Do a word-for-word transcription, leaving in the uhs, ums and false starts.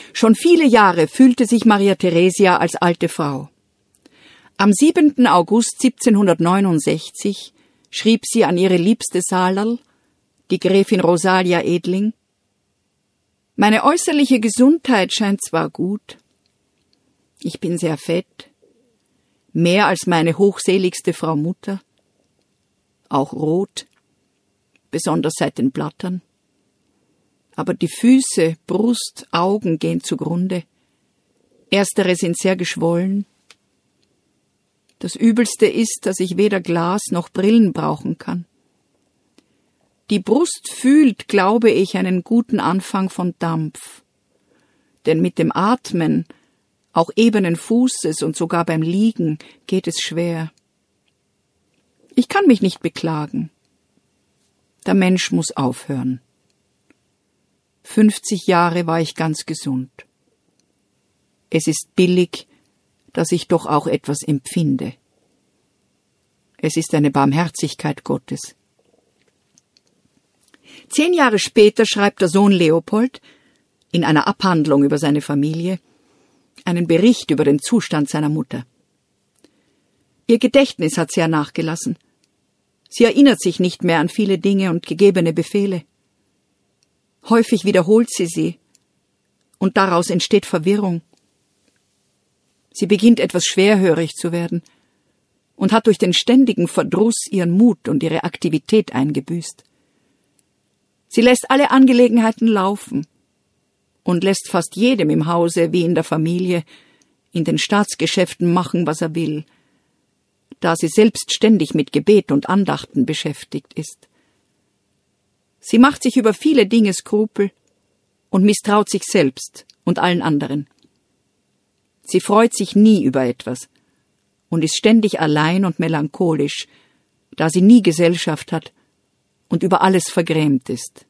Schon viele Jahre fühlte sich Maria Theresia als alte Frau. Am siebenten August siebzehnhundertneunundsechzig schrieb sie an ihre liebste Salerl, die Gräfin Rosalia Edling: »Meine äußerliche Gesundheit scheint zwar gut. Ich bin sehr fett, mehr als meine hochseligste Frau Mutter, auch rot, besonders seit den Blattern. Aber die Füße, Brust, Augen gehen zugrunde. Erstere sind sehr geschwollen. Das Übelste ist, dass ich weder Glas noch Brillen brauchen kann. Die Brust fühlt, glaube ich, einen guten Anfang von Dampf. Denn mit dem Atmen, auch ebenen Fußes und sogar beim Liegen, geht es schwer. Ich kann mich nicht beklagen. Der Mensch muss aufhören. Fünfzig Jahre war ich ganz gesund. Es ist billig, dass ich doch auch etwas empfinde. Es ist eine Barmherzigkeit Gottes.« Zehn Jahre später schreibt der Sohn Leopold in einer Abhandlung über seine Familie einen Bericht über den Zustand seiner Mutter. Ihr Gedächtnis hat sehr nachgelassen. Sie erinnert sich nicht mehr an viele Dinge und gegebene Befehle. Häufig wiederholt sie sie, und daraus entsteht Verwirrung. Sie beginnt etwas schwerhörig zu werden und hat durch den ständigen Verdruss ihren Mut und ihre Aktivität eingebüßt. Sie lässt alle Angelegenheiten laufen und lässt fast jedem im Hause wie in der Familie in den Staatsgeschäften machen, was er will, da sie selbst ständig mit Gebet und Andachten beschäftigt ist. Sie macht sich über viele Dinge Skrupel und misstraut sich selbst und allen anderen. Sie freut sich nie über etwas und ist ständig allein und melancholisch, da sie nie Gesellschaft hat und über alles vergrämt ist.